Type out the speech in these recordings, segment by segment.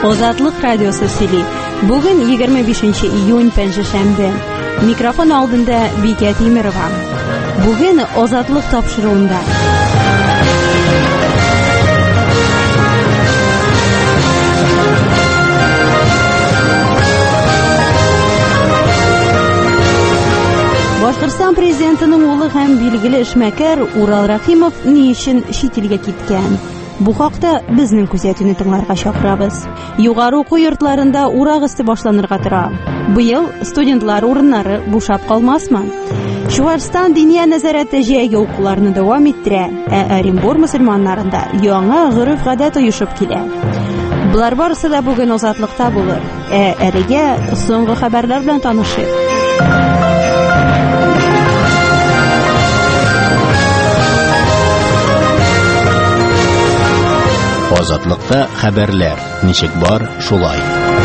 Озатлык радиосы сөйли. Бүген 25 июнь пәнҗешәмбе. Микрофон алдында Бикә Тимерова. Бүген Озатлык тапшыруында. Башкортстан президентының улы һәм билгеле эшмәкәр Урал Рахимов ни өчен чит илгә киткән? Бу хакта безнең күзәтүне тыңларга чакырабыз. Югары уку йортларында урак өсте башланырга тора. Быел студентлар урыннары бушап калмасмы? Чуашстан диния нәзарәте җәйге укуларны дәвам иттерә, ә Оренбур мөселманнарында яңа гореф-гадәт оешып килә. Булар барысы да бүген Озатлыкта булыр. Әлегә соңгы хәбәрләр белән танышыйк. Озатлыкта хәбәрләр. Ничек бар, шулай.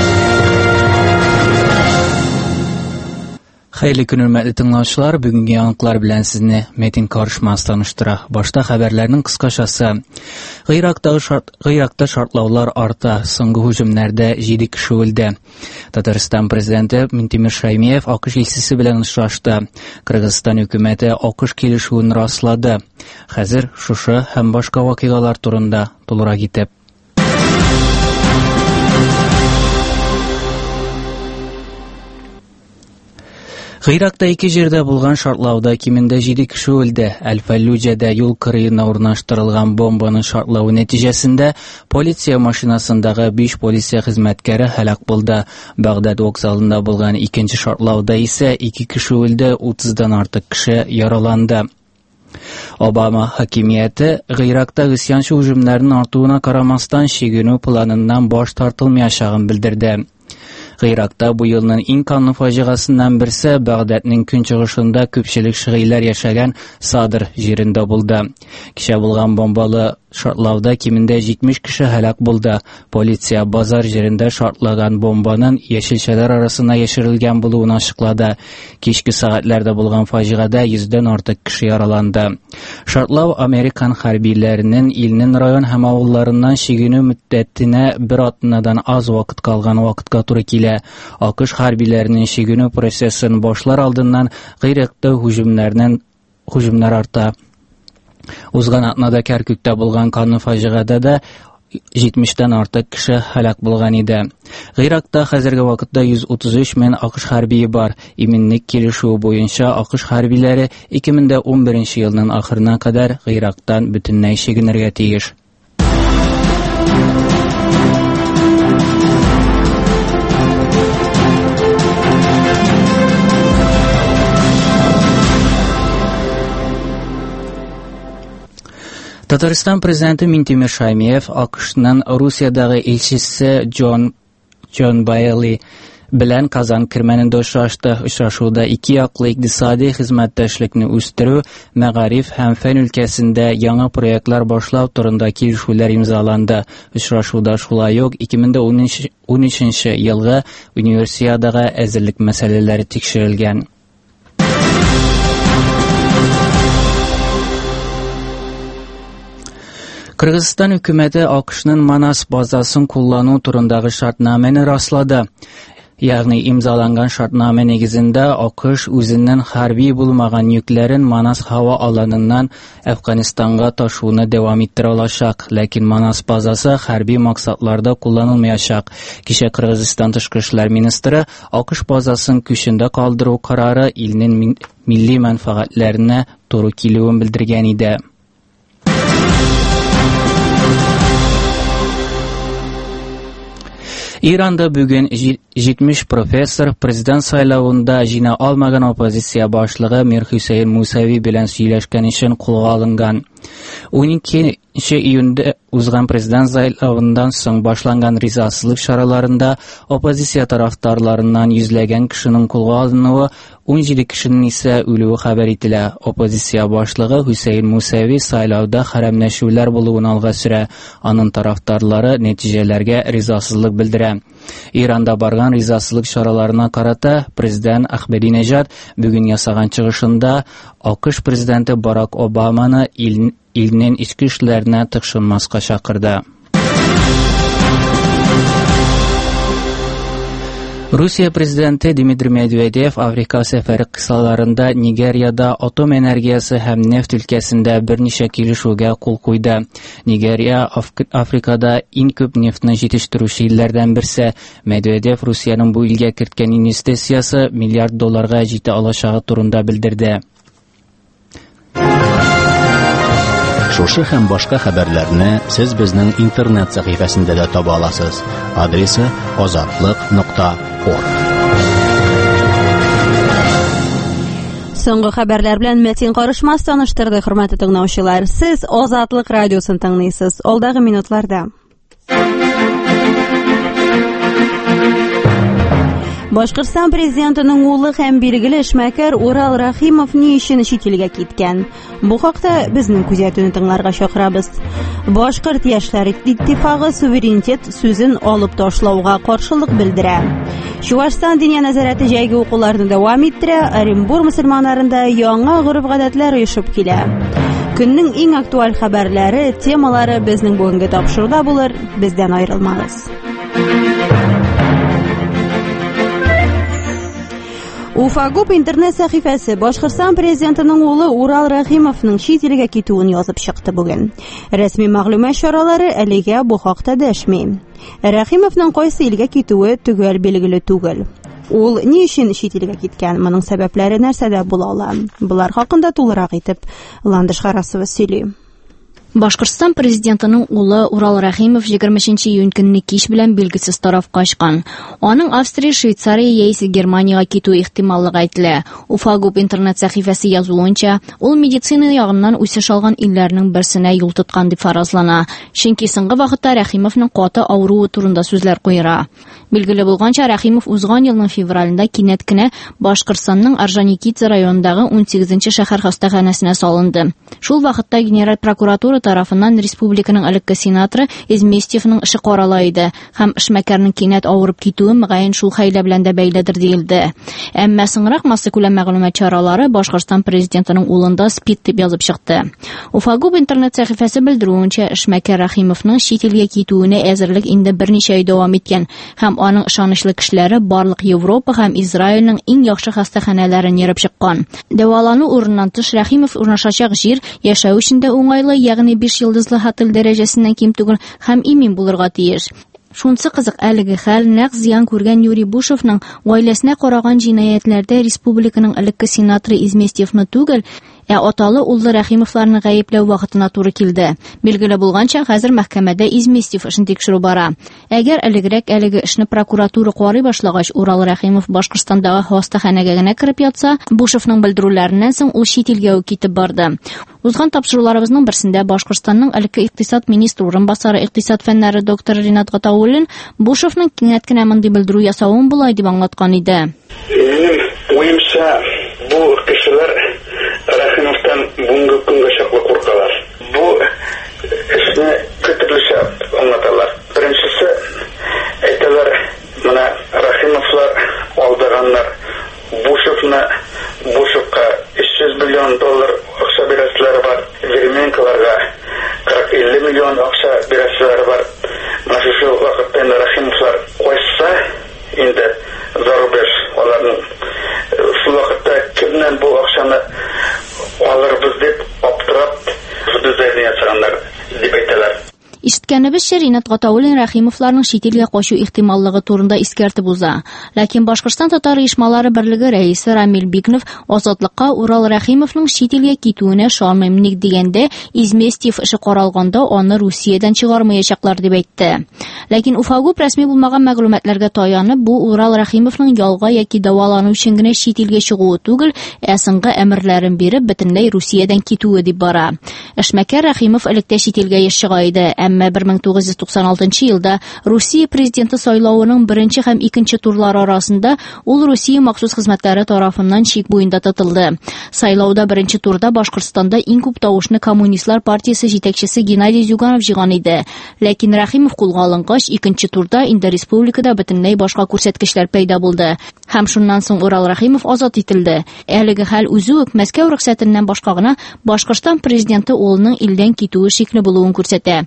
Хәерле көн, хөрмәтле тыңлаучылар. Бүгенге яңалыклар белән сезне Метин Карышмас таныштыра. Башта хәбәрләрнең кыскачасы. Гыйракта шартлаулар арта. Соңгы һөҗүмнәрдә 7 кеше үлде. Татарстан президенты Минтимер Шаймиев АКШ илчесе белән очрашты. Кыргызстан хөкүмәте АКШ килешүен раслады. Хәзер шушы һәм башка вакыйгалар турында тулырак итеп. Гыйракта 2 җирдә булган шартлауда кимендә 7 кеше үлде. Әл-Фаллуҗада юл кырыена урнаштырылган бомбаның шартлауы нәтиҗәсендә полиция машинасындагы 5 полиция хезмәткәре һәлак булды. Багдад вокзалында булган икенче шартлауда исә 2 кеше үлде, 30дан артык кеше яраланды. Обама хакимияте Гыйракта гысьянчы һөҗүмнәрнең артуына карамастан чигенү планыннан баш тартылмаячагын белдерде. Гыйракта бу елның иң канлы фаҗигасыннан берсе Багдадның көнчыгышында күпчелек шигыләр яшәгән Садр җирендә булды. Кичә булган бомбалы шартлауда кимендә 70 кеше һәлак булды. Полиция базар җирендә шартлаган бомбаның яшелчәләр арасына яшерелгән булуын ачыклады. Кичке сәгатьләрдә булган фаҗигада 100дән артык кеше яраланды. Шартлау американ хәрбиләренең илнең район һәм авылларыннан чигенү мөддәтенә бер атнадан аз вакыт калган вакытка туры килә. АКШ хәрбиләренең чигенү процессын башлар алдыннан Гыйракта һөҗүмнәр арта. Узган атнада Кәркүктә булган канлы фаҗигада да 70дән артык кеше һәлак булган иде. Гыйракта хәзерге вакытта 133 мең АКШ хәрбие бар. Именлек килешүе буенча АКШ хәрбиләре 2011 елның ахырына кадәр Гыйрактан бөтенләй чигенергә тиеш. Татарстан президенты Минтимер Шаймиев АКШның Русиядагы илчесе Джон Байли белән Казан кермәнендә очрашты. Очрашуда ике яклы икътисади хезмәттәшлекне үстерү, мәгариф һәм фән өлкәсендә яңа проектлар башлау турында килешүләр имзаланды. Очрашуда шулай ук 2013 елгы универсиадага әзерлек мәсьәләләре тикшерелгән. Кыргызстан хөкүмәте АКШның Манас базасын куллану турындагы шартнамәне раслады. Ягъни имзаланган шартнама нигезендә АКШ үзенең хәрби булмаган йөкләрен Манас һава аланыннан Әфганстанга ташуны дәвам иттерә алачак, ләкин Манас базасы хәрби максатларда кулланылмаячак. Кичә Кыргызстан тышкы эшләр министры АКШ базасын көчендә калдыру карары илнең милли мәнфәгатьләренә туры килүен белдергән иде. Иранда бүген 70 профессор президент сайлауында җиңә алмаган оппозиция башлыгы Мир Хусейн Мусави белән сөйләшкән өчен кулга алынган. 12 июньдә узган президент сайлауыннан соң башланган ризасызлык чараларында оппозиция тарафдарларыннан йөзләгән кешенең кулга алынуы, 17 кешенең исә үлүе хәбәр ителә. Оппозиция башлыгы Хусейн Мусави сайлауда хәрәмләшүләр булуын алга сөрә. Аның тарафдарлары нәтиҗәләргә ризасызлык белдерә. Иранда барган ризасызлык чараларына карата президент Ахмединежад бүген ясаган чыгышында АКШ президенты Барак Обаманы илнең ички эшләренә тыкшынмаска чакырды. Rusия президенты Дмитрий Медведев Африка сәфәре кысаларында Нигерияда атом энергиясы һәм нефть өлкәсендә берничә килешүгә кул куйды. Нигерия Африкада иң күп нефтьне җитештерүче илләрдән берсе. Медведев Русияның бу илгә керткән инвестициясе $1 миллиард җитә алачагы турында белдерде. Шушы һәм башка хәбәрләрне сез безнең интернет сәхифәсендә дә таба аласыз. Адресы azatlык.org. Соңгы хәбәрләр белән Мәтин Карышмас таныштырды, хөрмәтле тыңлаучылар. Сез Азатлык радиосын тыңлыйсыз. Алдагы минутларда Башкортстан президентының улы һәм билгеле эшмәкәр Урал Рахимов ни өчен чит илгә киткән? Бу хакта безнең күзәтүне тыңларга чакырабыз. Башкорт яшьләр иттифагы суверенитет сүзен алып ташлауга каршылык белдерә. Чувашстан диния нәзарәте җәйге укуларны дәвам иттерә, Оренбур мөселманнарында яңа гореф-гадәтләр оешып килә. Көннең иң актуаль хәбәрләре, темалары безнең бүгенге тапшыруда булыр. Бездән аерылмагыз. Уфагуб интернет сәхифәсе Башкортстан президентының улы Урал Рахимовның чит илгә китүен язып чыкты бүген. Рәсми мәгълүмат чаралары әлегә бу хакта дәшми. Рахимовның кайсы илгә китүе төгәл билгеле түгел. Ул ни өчен чит илгә киткән, моның сәбәпләре нәрсәдә була ала? Булар хакында тулырак итеп Ландыш Харасова сөйли. Башкортстан президентының улы Урал Рахимов 20 июнь көнне кич белән билгесез тарафка качкан. Аның Австрия, Швейцария яисә Германиягә китү ихтималлыгы әйтелә. Уфагуб интернет сәхифәсе язуынча, ул медицина ягыннан үсеш алган илләрнең берсенә юл тоткан дип фаразлана. Чөнки соңгы вакытта Рахимовның каты авыруы турында сүзләр куера. Билгеле булганча, Рахимов узган елның февралендә кинәт кенә Башкортстанның Орджоникидзе районындагы 18-нче шәһәр хастаханәсенә салынды. Шул вакытта генераль прокуратура тарафыннан республиканың элекке сенаторы Изместьевның эше карала иде һәм эшмәкәрнең кинәт авырып китүе мөгаен шул хәйлә белән дә бәйледер диелде. Әмма соңрак массакүләм мәгълүмат чаралары Башкортстан президентының улында СПИД дип язып чыкты. Уфагуб интернет сәхифәсе белдерүенчә, эшмәкәр Рахимовның чит илгә китүенә әзерлек инде берничә ай дәвам иткән һәм аның ышанычлы кешеләре барлык Европа һәм Израильнең иң яхшы хастаханәләрен йөреп чыккан. Дәвалану урыннан тыш Рахимов урнашачак җир яшәү өчен дә уңайлы, ягъни 5 йолдызлы отель дәрәҗәсеннән ким түгел һәм имин булырга тиеш. Шунсы кызык, әлеге хәл нәкъ зыян күргән Юрий Бушевның гаиләсенә караган җинаятьләрдә республиканың элекке сенаторы Изместьевны түгел, аталы уллы Рахимовларны гаепләү вакытына туры килде. Билгеле булганча, хәзер мәхкәмәдә Изместьев эшен тикшерү бара. Әгәр әлеге эшне прокуратура карый башлагач, Урал Рахимов Башкортстандагы хастаханәгә генә кирип ятса, Бушевның белдерүләреннән соң ул чит илгә китеп барды. Узган тапшыруларыбызның берсендә Башкортстанның элекке икътисад министры урынбасары икътисад фәннәре доктор Ринат Гатауллин Бушевның кинәт кенә мондый белдерү ясавын булай дип аңлаткан иде. Минем уемча, бу кешеләр Рахимовтан бүгенге көнгә чаклы куркалар. Бу эшне көтүлешә аңлаталар. Беренчесе, әйтәләр, менә Рахимовлар алдаганнар. Бушевка $300 миллион акча бирәселәре бар. Верменкаларга 40-50 миллион акча бирәселәре бар. Менә шул вакытта Рахимовлар кайса инде зарубеж аларның шул вакытта кемнән бу акчаны алырбыз дип аптырап бездә ясаганнар дип әйтәләр. Ишеткәнебезчә, Ринат Гатауллин Рахимовларның чит илгә качу ихтималлыгы турында искәртеп уза. Ләкин Башкортстан татар оешмалары берлеге рәисе Рамил Бикнов Азатлыкка Урал Рахимовның чит илгә китүенә шамыйм ник дигәндә, Изместьев эше каралганда аны Русиядән чыгармаячаклар дип әйтте. Ләкин Уфагуб рәсми булмаган мәгълүматларга таянып, бу Урал Рахимовның ялга яки дәвалану өчен генә чит илгә чыгуы түгел, соңгы әмерләрен биреп бөтенләй Русиядән китүе дип бара. Эшмәкәр Рахимов электә чит илгә чыга иде. Әмма 1996 елда Русия президенты сайлауының беренче һәм икенче турлары арасында ул Русия махсус хезмәтләре тарафыннан чик буенда тотылды. Сайлауда беренче турда Башкортстанда иң күп тавышны Коммунистлар партиясе җитәкчесе Геннадий Зюганов җыйган иде. Ләкин Рахимов кулга алынгач, икенче турда инде республикада бөтенләй башка күрсәткечләр пәйда булды. Һәм шуннан соң Урал Рахимов азат ителде. Әлеге хәл үзе үк Мәскәү рөхсәтеннән башка гына Башкортстан президенты улының илдән китүе шикле булуын күрсәтә.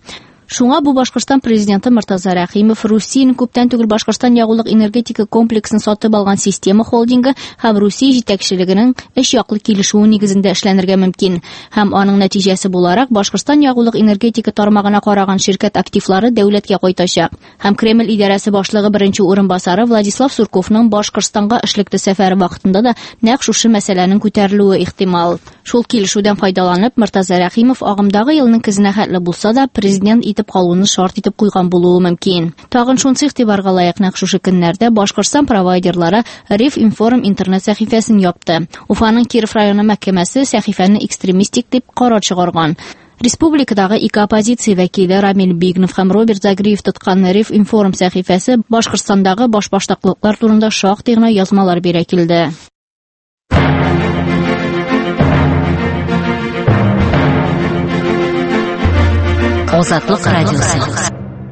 Шуңа бу Башкортстан президенты Муртаза Рәхимов Русиянең күптән түгел Башкортстан ягулык энергетика комплексын сатып алган система холдингы һәм Русия җитәкчелегенең өч яклы килешүе нигезендә эшләнергә мөмкин. Һәм аның нәтиҗәсе буларак Башкортстан ягулык энергетика тармагына караган ширкәт активлары дәүләткә кайтачак. Һәм Кремль идарәсе башлыгы беренче урынбасары Владислав Сурковның Башкортстанга эшлекле сәфәре вакытында да нәкъ шушы мәсьәләнең күтәрелүе ихтимал. Шул килешүдән файдаланып, Муртаза Рәхимов агымдагы елның көзенә хәтле булса да президент итеп калуны шарт итеп куйган булуы мөмкин. Тагын шунысы игътибарга лаек нәкъ шушы көннәрдә Башкортстан провайдерлары Риф Информ интернет сәхифәсен япты. Уфаның Киров районы мәхкәмәсе сәхифәне экстремистик дип карар чыгарган. Республикадагы ике оппозиция вәкиле Рамил Бигнов һәм Роберт Загриев тоткан Риф Информ сәхифәсе Башкортстандагы башбаштаклыклар турында шактый гына язмалар бирә килде. Азатлык радиосы.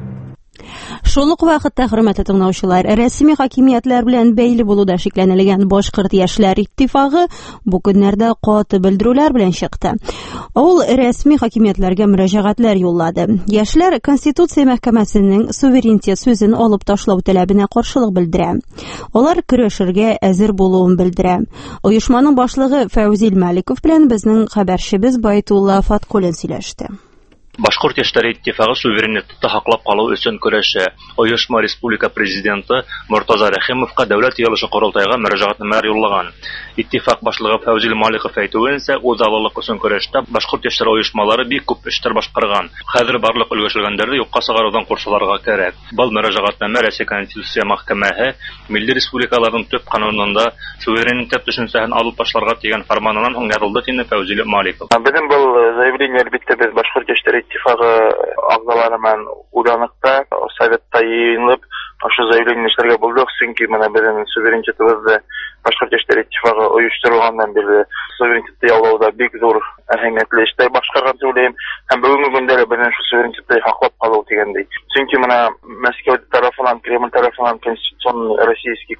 Шул ук вакытта, хөрмәтле тыңлаучылар, рәсми хакимиятләр белән бәйле булуда шикләнелгән Башкорт яшьләр иттифагы бу көннәрдә каты белдерүләр белән чыкты. Ул рәсми хакимиятләргә мөрәҗәгатьләр юллады. Яшьләр Конституция мәхкәмәсенең суверенитет сүзен алып ташлау таләбенә каршылык белдерә. Алар көрәшергә әзер булуын белдерә. Оешманың башлыгы Фәүзил Мәликов белән безнең хәбәрчебез Байтулла Фаткулин сөйләште. Башкорт яшьләр иттифагы суверенитетты хаклап калу өчен көрәшә. Оешма республика президенты Муртаза Рәхимовка дәүләт йыелышы корылтайга мөрәҗәгатнамәләр юллаган. Иттифак башлыгы Фәүзил Мәликов әйтүенчә, үзаллылык өчен көрәштә башкорт яшьләр оешмалары бик күп эшләр башкарган. Хәзер барлык өлгәшелгәннәрне юкка сыгарудан курсаларга кирәк. Бу мөрәҗәгатнамә Россия Конституция мәхкәмәһе милли республикаларның төп канунында суверенитет төшенчәсен алып ташларга дигән фәрманынан аңгәрелде дине Фәүзил Мәликов. Безнең бу заявление әлбәттә без башкорт яшьләр иттифагы ағзаларымен уйланыкта, советта йыйынып, ошо заявление эшләргә булдык, чөнки менә безнең суверенитетыбызды башкорт яшьләр иттифагы оештырганнан бирле суверенитетты яулауда бик зур әһәмиятле эшләр башкарган сөйләйм. Һәм бүгенге көндә дә безнең шу суверенитетты хаклап калу дигәндәй. Чөнки менә Мәскәү тарафыннан, Кремль тарафыннан российский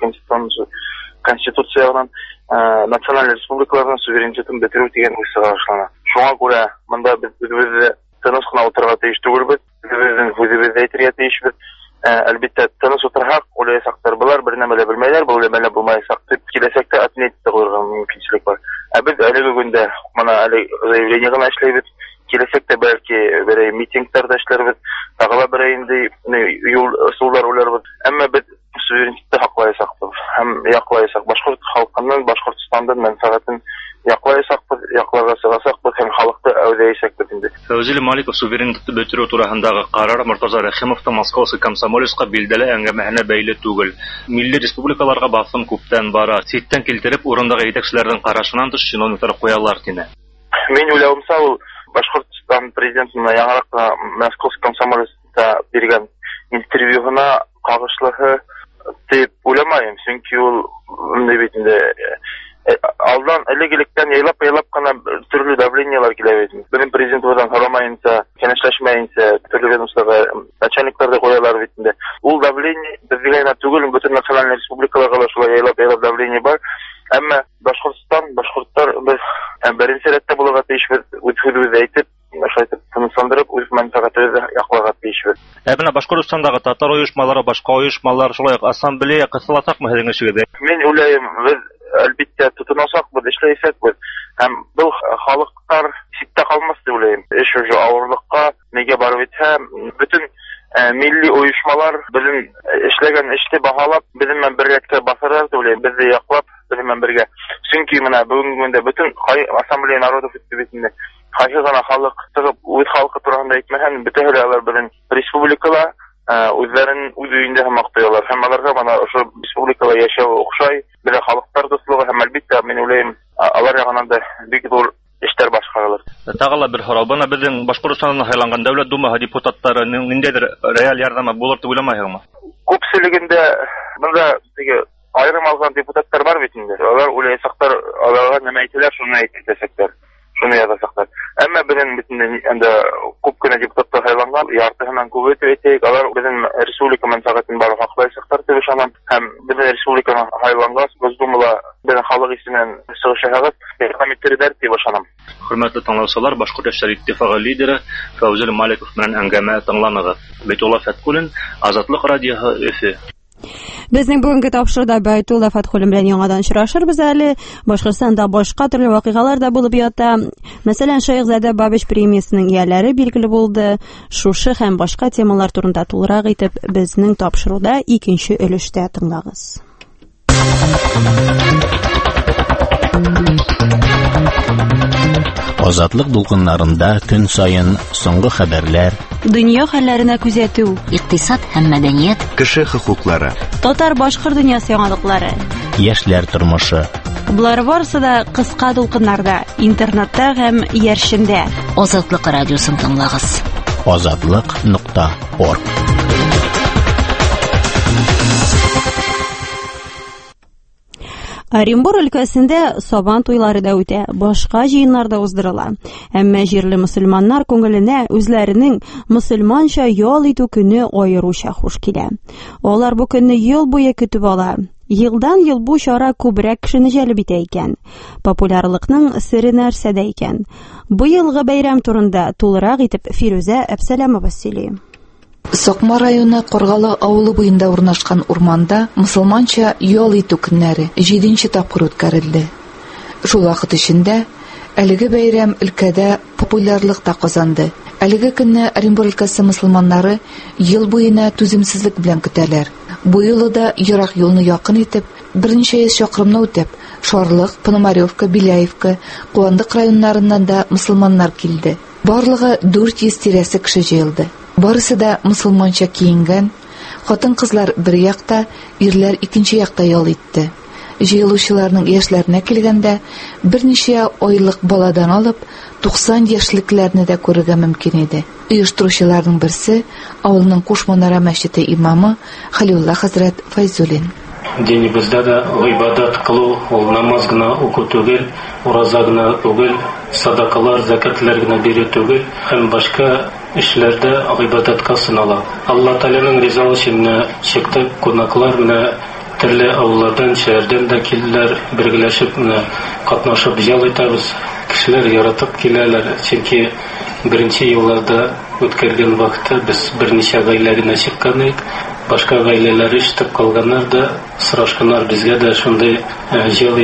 конституциянан националь республикаларның суверенитетын бетерү дигән уйсыга башлана. Шуңа күрә монда без тыныс кына утырырга тиеш түгелбез. Безнең үзебезне әйтергә тиешбез. Әлбәттә, тыныс утырһак, уйлаячактар булар, бер нәмәләр белмәйләр, бу нәмәләр булмаячак дип киләчәктә отметить кылырга мөмкинчелек бар. Без әлеге көндә моны әле заявление гына эшләйбез. Киләчәктә бәлки бер митингтарда эшләрбез, тагыла бер инде юл сулар уйларбыз. Әмма без суверенитетты хаклаячакбыз һәм яклаячак. Башкорт халкының, Башкортстандан мәнфәгатен яклаячакбыз, якларга сыгасакбыз һәм халыкты әүдәячакбыз инде. Фәүзил Мәликов суверенитетты бетерү турысындагы карар Муртаза Рәхимовның Московский комсомольска билдәле әңгәмәһенә бәйле түгел. Милли республикаларга басым күптән бара. Ситтән килтереп, урындагы җитәкчеләрнең карашынан тыш чиновниклар куялар дине. Мин уйлавымса, ул Башкортстан президентына яңарак Московский комсомольска биргән интервьюына кагышлыгы дип уйламыйм, чөнки ул инде бит инде алдан элек-электән яйлап кына төрле давлениялар килә бит. Безнең президент булган харамаенча, кенәшләшмәенчә, төрле ведомстволарга начальникларда куялар бит инде. Ул давление безгә генә түгел, бөтен националь республикаларга шулай яйлап давление бар. Әмма башкорттар без беренче рәттә булырга тиешбез, үз әйтеп, шайтып тынысландырып, үз мәнфәгатебезне якларга тиешбез. Менә Башкортстандагы татар оешмалары, башка оешмалар, шулай ук ассамблея кысылатакмы һәзерге чигедә? Мин уйлыйм, без әлбәттә тотынасакбыз, эшләйсәкбез. Һәм бу халыктар ситтә калмас дип уйлыйм. Эш уже авырлыкка нигә барып итһә, бөтен милли оешмалар безнең эшләгән эшне баһалап, безнең бер рәткә басарга дип уйлыйм. Безне яклап, безнең бергә. Чөнки менә бүгенге көндә бөтен ассамблея народов битендә гана халык тыгып, үз халкы турында әйтмәһән, бөтен алар белән республикала үзләрен үз өендә мактыйлар. Һәм аларга менә ошо республикала яшәү охшай, бер халыктар дуслыгы һәм әлбәттә мин уйлыйм, алар ягыннан да бик зур эшләр башкарылыр. Тагыла бер харап, бына безнең Башкортстаннан сайланган дәүләт думаһы депутаттары ниндидер реаль ярдәме булыр дип уйламаysыңмы? Күпселегендә монда теге айрым алган депутаттар бар бит инде. Алар уйлаячактар, аларга нәмә әйтәләр, шуны әйтәсәкләр. Шуны язасаклар. Әмма безнең битендә күп кенә депутаттар сайланган, яртыһынан күбе әйтәйек, алар безнең республика мәнфәгатен барлык хаклаячактар дип ышанам. Һәм безнең республиканың сайланган Госдумада Безнең халык исеннән чыгышыгыз ярдәм иттердер дип ышанам. Хөрмәтле тыңлаучылар, Башкорт яшьләр иттифагы лидеры Фәүзел Маликов белән әңгәмә тыңланыгыз. Бәйтулла Фәткулин, Азатлык радиоһы, Өфе. Безнең бүгенге тапшыруда Бәйтулла Фәткулин белән яңадан очрашырбыз әле. Башкортстанда башка төрле вакыйгалар да булып ята. Мәсәлән, Шәйхзадә Бабич премиясының ияләре билгеле булды. Шушы һәм башка темалар турында тулырак итеп безнең тапшыруда икенче өлештә тыңлагыз. Азатлык дулкыннарында көн сайын соңгы хәбәрләр, Дөнья хәлләренә күзәтү, Икътисад һәм мәдәният, кеше хокуклары, татар-башкорт дөньясы яңалыклары. яшьләр тормышы. Булар барысы да кыска дулкыннарда, интернетта һәм яршендә. Азатлык радиосын тыңлагыз. Azatlyk.org. Оренбур өлкәсендә Сабан туйлары да үтә, башка җыеннар да уздырыла. Әмма җирле мөселманнар күңеленә үзләренең мөселманча ял итү көне аеруча хуш килә. Алар бу көнне ел буе көтеп ала. Елдан-ел бу чара күбрәк кешене җәлеп итә икән. Популярлыкның сире нәрсәдә икән? Бу елгы бәйрәм турында тулырак итеп Фирүзә Әбсәләмова сөйли. Сокма районы Коргалы авылы буенда урнашкан урманда мусулманча ял итү көннәре 7нче тапкыр үткәрелде. Шул вакыт эчендә әлеге бәйрәм өлкәдә популярлык та казанды. Әлеге көнне Оренбур өлкәсе мусулманнары ел буена түземсезлек белән көтәләр. Бу юлы да ерак юлны якын итеп, берничә йөз чакрымны үтеп, Шарлык, Пономаревка, Биляевка, Куандык районнарыннан да мусулманнар килде. Барлыгы 400 тирәсе кеше җыелды. Барысы да мусулманча киенгән. Хатын-кызлар бер якта, ирләр икенче якта ял итте. Җыелучыларның яшьләренә килгәндә, берничә айлык баладан алып, 90 яшьлекләрне дә күрергә мөмкин иде. Оештыручыларның берсе авылның Кушманара мәчете имамы Халиулла хәзрәт Файзуллин. Динебездә дә гыйбадат кылу, ул намаз гына уку түгел, ураза гына түгел, садакалар, закатлар гына бирү түгел, һәм башка эшләрдә гыйбадатка сынала. Алла Тәгаләнең ризалыгына чыктык, кунаклар менә төрле авыллардан, шәһәрдән дә килделәр, бергәләшеп менә катнашып ял итәбез. Кешеләр яратып киләләр, чөнки беренче елларда үткәргән вакытта без берничә гаилә генә чыккан идек. Башка гаиләләр ишетеп калганнар да сорашканнар, безгә дә шундый ял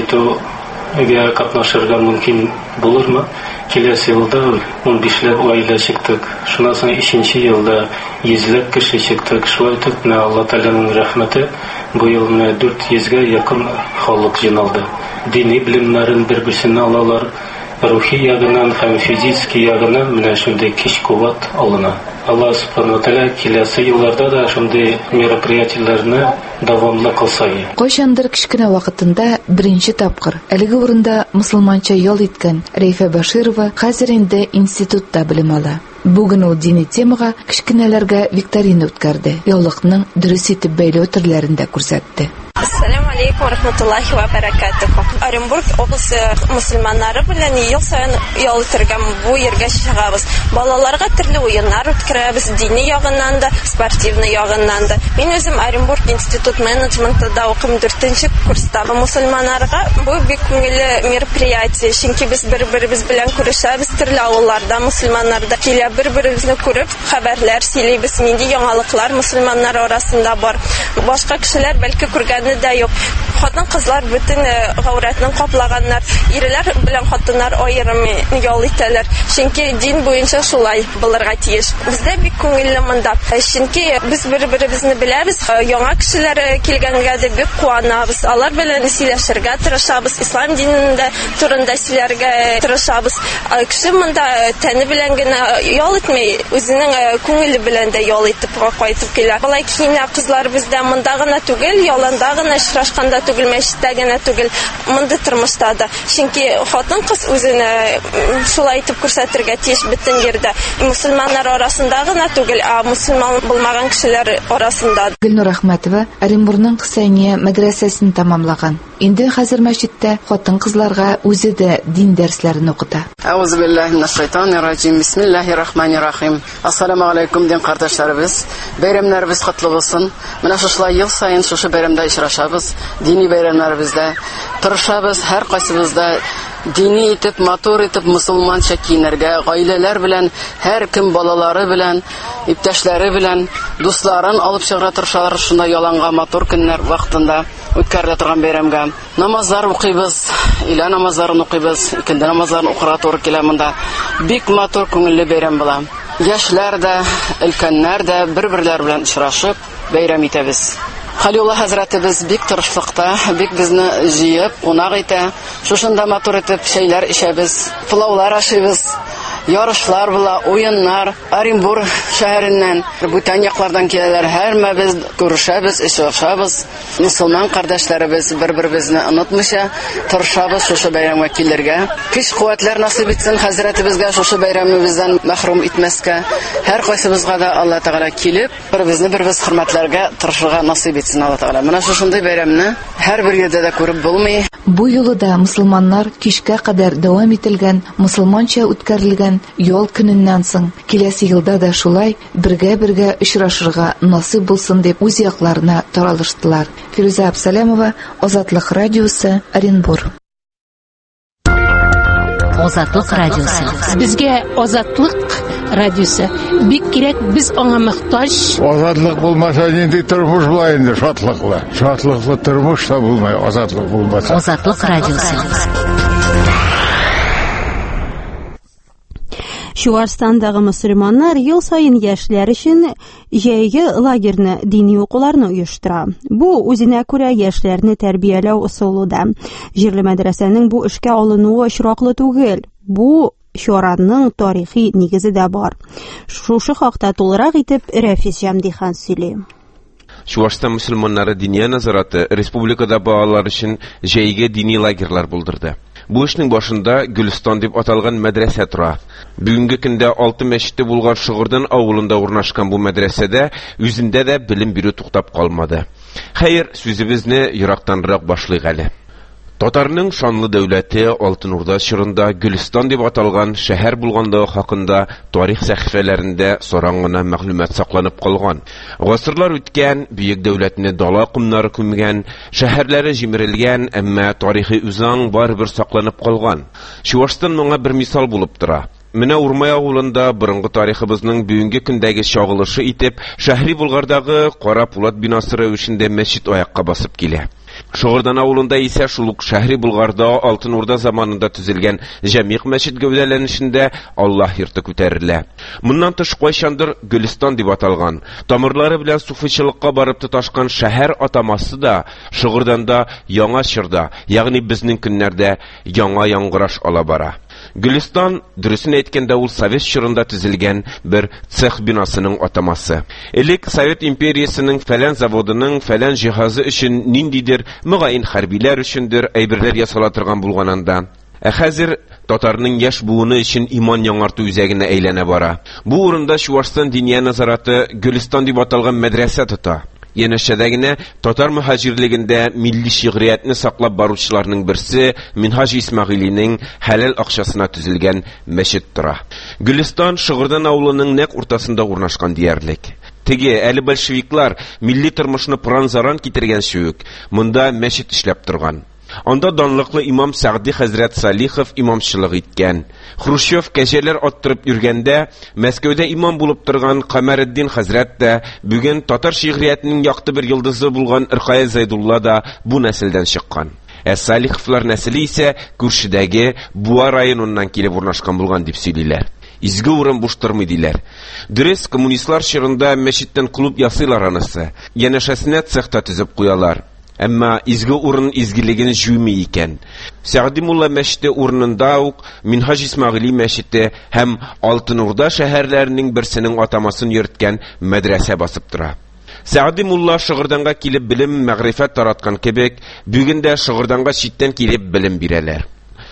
итүгә катнашырга мөмкин булырмы? Киләсе елда 15ләп гаилә чыктык. Шуннан соң 2нче елда 100ләп кеше чыктык. Шулай итеп, Алла Тәгаләнең рәхмәте, бу ел 400гә якын халык җыйналды. Дини белемнәрен бер-берсенә алалар. Рухи ягынан һәм физически ягынан менә шундый көч куәт алына. Алла Субхану ва Тәгалә киләсе елларда да шундый мероприятиеләрне дәвамлы кылса. Кайчандыр кичкенә вакытында беренче тапкыр әлеге урында мусулманча ял иткән Рәйфә Баширова хәзер инде институтта белем ала. Бүген ул дини темага кичкенәләргә викторина үткәрде. Яллыкның дөрес итеп бәйләү төрләрен дә күрсәтте. Ассаламу алейкум ва рахматуллахи ва баракатуху. Оренбург областы мусульманнары белән ел саен ял итәргә бу ергә чыгабыз. Балаларга төрле уеннар үткәрәбез, дини ягыннан да, спортивный ягыннан да. Мин үзем Оренбург институт менеджментында укым 4нче курста. Мусульманнарга бу бик күңелле мероприятие, чөнки без бер-беребез белән күрешәбез, төрле авылларда мусульманнар да килә, бер-беребезне күреп, хәбәрләр сөйлибез, нинди яңалыклар мусульманнар арасында бар. Башка кешеләр бәлки күргәне дә юк. Хатын-кызлар бөтен гауратны каплаганнар. Ирләр белән хатыннар аерым ял итәләр. Чөнки дин буенча шулай булырга тиеш. Бездә бик күңелле монда. Чөнки без бер-беребезне беләбез. Яңа кешеләр килгәнгә дә бик куанабыз. Алар белән сөйләшергә тырышабыз. Ислам динендә турында сөйләргә тырышабыз. Кеше монда тәне белән генә ял итмәй, үзенең күңеле белән дә ял итеп кайтып килә. Балай киенә кызлар бездә монда гына түгел, яланда гына очрашканда түгел, мәчеттә генә түгел, монда тормышта да. Чөнки хатын-кыз үзен шулай итеп күрсәтергә тиеш бөтен җирдә. Мусульманнар арасында гына түгел, мусульман булмаган кешеләр арасында. Гөлнур Әхмәтова Оренбургның Хусайния мәдрәсәсен тәмамлаган. Инде хәзер мәчеттә хатын-кызларга үзе дә дин дәресләрен укыта. Аузу биллаһи минәш-шайтанир-раҗим. Бисмиллаһир-рахманир-рахим. Ассаламу алейкум дин кардәшләребез. Бәйрәмнәребез котлы булсын. Менә шулай ел сайын шушы бәйрәмдә очрашабыз. Дини бәйрәмнәребездә тырышабыз, һәр кайсыбызда дини итеп, матур итеп мусулманча киенергә, гаиләләр белән, һәр кем балалары белән, иптәшләре белән, дусларын алып чыгыра тырышалар шунда яланга матур көннәр вакытында үткәрелә торган бәйрәмгә. Намазлар укыйбыз, илә намазларын укыйбыз, икенде намазларын укырга туры килә монда. Бик матур күңелле бәйрәм була. Яшьләр дә, өлкәннәр дә бер-берләр белән очрашып бәйрәм итәбез. Халилулла хәзрәтебез бик тырышлыкта, бик безне җыеп, кунак итә. Шушында матур итеп чәйләр ишәбез, пылаулар ашыйбыз. Ярышлар була, уеннар. Оренбур шәһәреннән, бүтән яклардан киләләр. Һәрмәбез күрешәбез, очрашабыз. Мусулман кардәшләребез бер-беребезне онытмыйча тырышабыз шушы бәйрәмгә килергә. Көч-куәтләр насыйп итсен хәзрәтебезгә шушы бәйрәмебездән мәхрүм итмәскә. Һәр кайсыбызга да Алла Тәгалә килеп, бер-безне хөрмәтләргә тырышырга насыйп итсен Алла Тәгалә. Менә шушындый бәйрәмне һәрбер ердә дә күреп булмый. Бу юлы да мусулманнар кичкә кадәр дәвам ителгән мусулманча үткәрелгән ял көненнән соң киләсе елда да шулай бергә очрашырга насыйп булсын дип үз якларына таралыштылар. Фируза Абсалямова, Азатлык радиосы, Оренбур. Азатлык радиосы. Безгә Азатлык радиосы бик кирәк, без аңа мохтаҗ. Азатлык булмаса нинди тормыш була инде, шатлыклы. Шатлыклы тормыш та булмай, азатлык булмаса. Азатлык радиосы. Чуашстандагы мөселманнар ел сайын яшьләр өчен җәйге лагерьне, дини укуларны оештыра. Бу үзенә күрә яшьләрне тәрбияләү ысулыда. Җирле мәдрәсәнең бу эшкә алынуы очраклы түгел. Бу чараның тарихи нигезе дә бар. Шушы хакта тулырак итеп Рәфис Җамдихан сөйли. Чуашстан мөселманнары диния назараты республикада балалар өчен җәйге дини лагерьлар булдырды. Бу эшнең башында Гөлстан дип аталган мәдрәсә тора. Бүгенге көндә 6 мәчете булган Шыгырдан авылында урнашкан бу мәдрәсәдә үзендә дә белем бирү туктап калмады. Хәер, сүзебезне ерактанрак башлыйк әле. Татарның шанлы дәүләте Алтын Урда чорында Гөлстан дип аталган шәһәр булганлыгы хакында тарих сәхифәләрендә сараңгына мәгълүмат сакланып калган. Гасырлар үткән, бөек дәүләтне дала кумнары күмгән, шәһәрләре җимерелгән, әмма тарихи үзаң барыбер сакланып калган. Чуашстан моңа бер мисал булып тора. Менә Урмай авылында борынгы тарихыбызның бүгенге көндәге чагылышы итеп, шәһри Булгардагы Кара Пулат бинасы рәвешендә мәчет аякка басып килә. Шыгырдан авылында исә шул ук шәһри Булгарда Алтын Урда заманында төзелгән җәмигъ мәчет гәүдәләнешендә Аллаһ йорты күтәрелә. Моннан тыш кайчандыр Гөлстан дип аталган, тамырлары белән суфыйчылыкка барып тоташкан шәһәр атамасы да Шыгырданда яңа чорда, ягъни безнең көннәрдә яңа яңгыраш ала бара. Гөлстан, дөресен әйткәндә, ул Совет чорында төзелгән бер цех бинасының атамасы. Элек Совет империясының фәлән заводының фәлән җиһазы өчен ниндидер мөгаен хәрбиләр өчендер әйберләр ясала торган булганында, хәзер татарның яшь буыны өчен иман яңарту үзәгенә әйләнә бара. Бу урында Чуашстан диния назараты Гөлстан дип аталган мәдрәсә тота. Янәшәдәгенә татар мөхаҗирлегендә милли шигъриятне саклап баручыларның берсе Минһаҗ Исмәгыйлинең хәлал акчасына төзелгән мәчет тора. Гөлстан Шыгырдан авылының нәкъ уртасында урнашкан диярлек. Теге әле большевиклар милли тормышны пыран-заран китергәнче үк монда мәчет эшләп торган. Анда данлыклы имам Сәгъди хәзрәт Салихов имамчылык иткән. Хрущев кәҗәләр аттырып йөргәндә Мәскәүдә имам булып торган Камареддин хәзрәт тә, бүген татар шигъриятының якты бер йолдызы булган Иркая Зайдулла да бу нәселдән чыккан. Салиховлар нәселе исә күршедәге Буа районыннан килеп урнашкан булган дип сөйлиләр. Изге урын буш тормый диләр. Дөрес, коммунистлар чорында мәчеттән клуб ясыйлар анысы. Янәшәсенә цехта төзеп куялар. Әмма изге урын изгелеген җуймый икән. Сәгъди мулла мәчете урынында ук Минһаҗ Исмәгыйль мәчете һәм Алтын Урда шәһәрләренең берсенең атамасын йөрткән мәдрәсә басып тора. Сәгъди мулла Шыгырданга килеп белем, мәгърифәт тараткан кебек, бүген дә Шыгырданга читтән килеп белем бирәләр.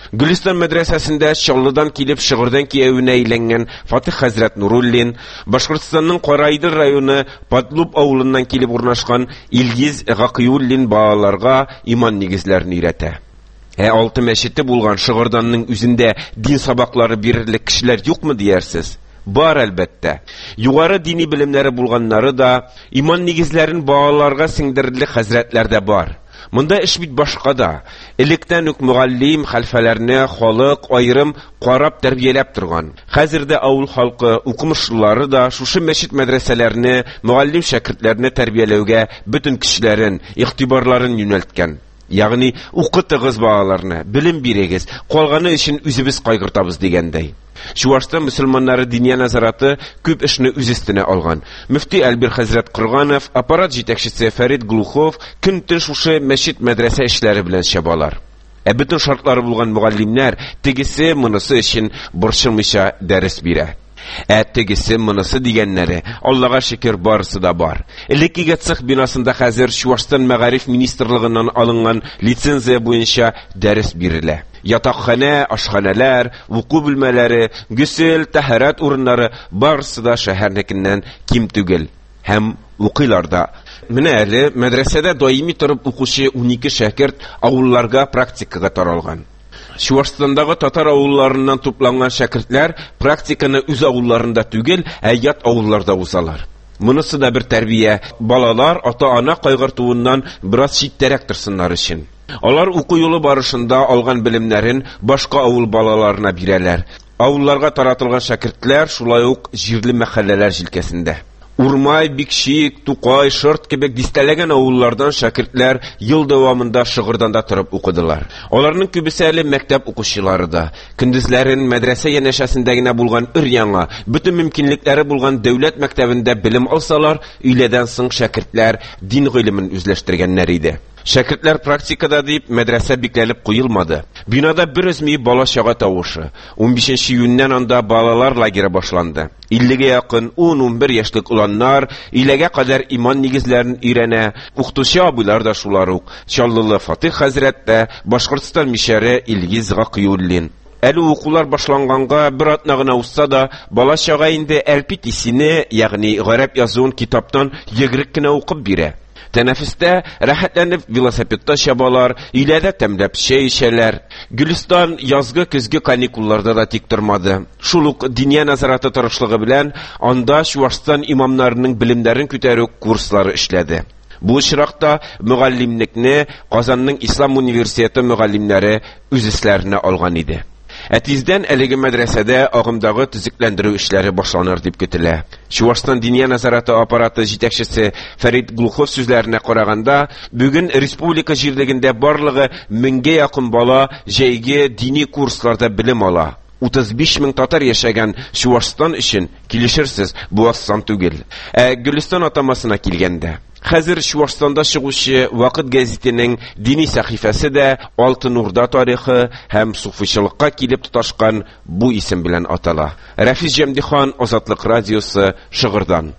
Гөлистан мәдрәсәсендә Чаллыдан килеп Шыгырдан киявенә әйләнгән Фатих хәзрәт Нуруллин, Башкортстанның Карайдыр районы Подлуб авылыннан килеп урнашкан Илгиз Гакыйуллин балаларга иман нигезләрен өйрәтә. Алты мәчете булган Шыгырданның үзендә дин сабаклары бирерлек кешеләр юкмы диярсез? Бар, әлбәттә. Югары дини белемнәре булганнары да, иман нигезләрен балаларга сеңдерерлек хәзрәтләр дә бар. Монда эш бит башка да. Электән үк мугаллим хәлфәләрне халык аерым карап тәрбияләп торган. Хәзердә авыл халкы, укымышлылары да шушы мәчет мәдрәсәләрне, мугаллим шәкертләрне тәрбияләүгә бөтен көчләрен, игътибарларын юнәлткән. Ягъни укытыгыз балаларны, белем бирегез, калганы өчен үзебез кайгыртабыз дигәндәй. Чувашстан мөселманнары диния назараты күп эшне үз өстенә алган. Мөфти Әлбир хәзрәт Кырганов, аппарат җитәкчесе Фәрит Глухов көн-төн шушы мәчет мәдрәсә эшләре белән чабалар. Бөтен шартлары булган мугаллимнәр тегесе монысы өчен борчылмыйча дәрес бирә. Тегесе монысы дигәннәре, Аллага шөкер, барысы да бар. Элеккегә цех бинасында хәзер Чувашстан мәгариф министрлыгыннан алынган лицензия буенча дәрес бирелә. Ятакханә, ашханәләр, уку бүлмәләре, гөсел, тәһарәт урыннары барысы да шәһәрнекеннән ким түгел. Һәм укыйлар да. Менә әле мәдрәсәдә даими торып укучы 12 шәкерт авылларга практикага таралган. Чувашстандагы татар авылларыннан тупланган шәкертләр практиканы үз авылларында түгел, ят авылларда узалар. Монысы да бер тәрбия. Балалар ата-ана кайгыртуыннан бераз читтәрәк торсыннар өчен. Алар уку юлы барышында алган белемнәрен башка авыл балаларына бирәләр. Авылларга таратылган шәкертләр шулай ук җирле мәхәлләләр җилкәсендә. Урмай, Бикшик, Тукай, Шырт кебек дистәләгән авыллардан шәкертләр ел дәвамында Шыгырданда торып укыдылар. Аларның күбесе әле мәктәп укучылары да. Көндезләрен мәдрәсә янәшәсендә генә булган өр-яңа, бөтен мөмкинлекләре булган дәүләт мәктәбендә белем алсалар, өйләдән соң шәкертләр дин гыйлемен үзләштергәннәр иде. Шәкертләр практикада дип мәдрәсә бикләнеп куелмады. Бинада беразми бала-чага тавышы. 15 июньнән анда балалар лагере башланды. 50-гә якын 10-11 яшьлек уланнар иләгә кадәр иман нигезләрен өйрәнә. Укытучы абыйлар да шулар ук. Чаллылы Фатих хәзрәт тә, Башкортстан мишәре Илгиз Гакыйуллин. Әле укулар башланганга бер атна гына узса да, бала-чага инде әлпит исене, ягъни гарәп язуын китаптан йөгрек кенә укып бирә. Тәнәфестә рәхәтләнеп велосипедта чабалар, өйләдә тәмләп чәй эчәләр. Гөлистан язгы көзге каникулларда да тик тормады. Шул ук диния назараты тырышлыгы белән анда Чувашстан имамнарының белемнәрен күтәрү курслары эшләде. Бу очракта мугаллимлекне Казанның Ислам университеты мугаллимнәре үз эшләренә алган иде. Тиздән әлеге мәдрәсәдә агымдагы төзекләндерү эшләре башланыр дип көтелә. Чувашстан диния назараты аппараты җитәкчесе Фәрит Глухов сүзләренә караганда, бүген республика җирлегендә барлыгы 1000-гә якын бала җәйге дини курсларда белем ала. 35 мең татар яшәгән Чувашстан өчен килешерсез бу асан түгел. Гөлистан атамасына килгәндә, хәзер Чувашстанда чыгучы Вакыт гәзитенең дини сәхифәсе дә Алтын Урда тарихы һәм суфыйчылыкка килеп тоташкан бу исем белән атала. Рафис Җәмдихан, Азатлык радиосы, Шыгырдан.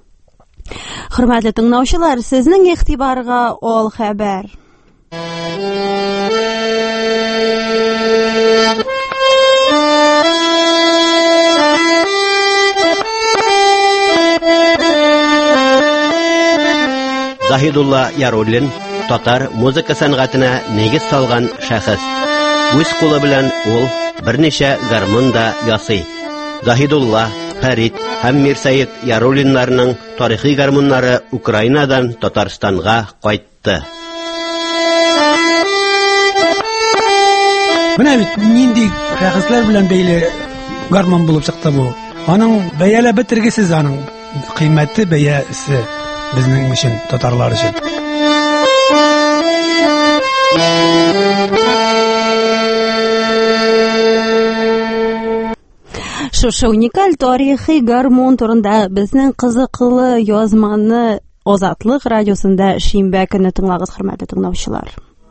Хөрмәтле тыңлаучылар, сезнең игътибарыга ул хәбәр. Захидулла Яруллин татар музыка сәнгатенә нигез салган шәхес. Үз кулы белән ул берничә гармун да ясый. Захидулла, Фәрит һәм Мирсәет Яруллиннарның тарихи гармуннары Украинадан Татарстанга кайтты. Менә бит нинди шәхесләр белән бәйле гармун булып чыкты бу. Аның бәялә бетергесез, аның кыйммәте бәясе безнең өчен, татарлар өчен. Шушы уникаль тарихи гармон турында безнең кызыклы язманы Азатлык радиосында шимбә көнне тыңлагыз, хөрмәтле тыңлаучылар.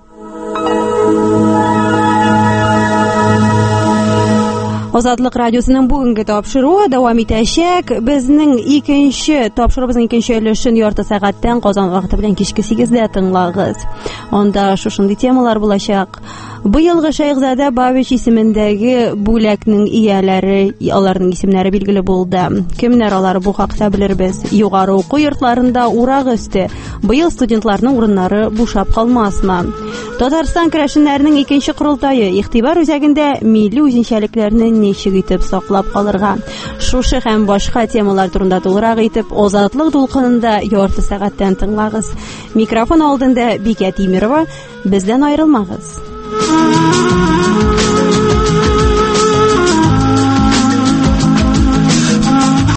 Азатлык радиосының бүгенге тапшыруы дәвам итәчәк. Безнең тапшыруыбызның икенче өлешен ярты сәгатьтән Казан вакыты белән кичке 8дә тыңлагыз. Анда шушындый темалар булачак. Быелгы Шайхзада Бабич исемендәге бүләкнең ияләре, аларның исемнәре билгеле булды. Кемнәр алар, бу хакта белербез. Югары уку йортларында урак өсте. Быел студентларның урыннары бушап калмасмы? Татарстан көрәшчеләренең икенче курултайы игътибар үзәгендә милли үзенчәлекләрне ничек итеп саклап калырга? Шушы һәм башка темалар турында тулырак итеп Азатлык дулкынында ярты сәгатьтән тыңлагыз. Микрофон алдында Бикә Тимирова, бездән аерылмагыз.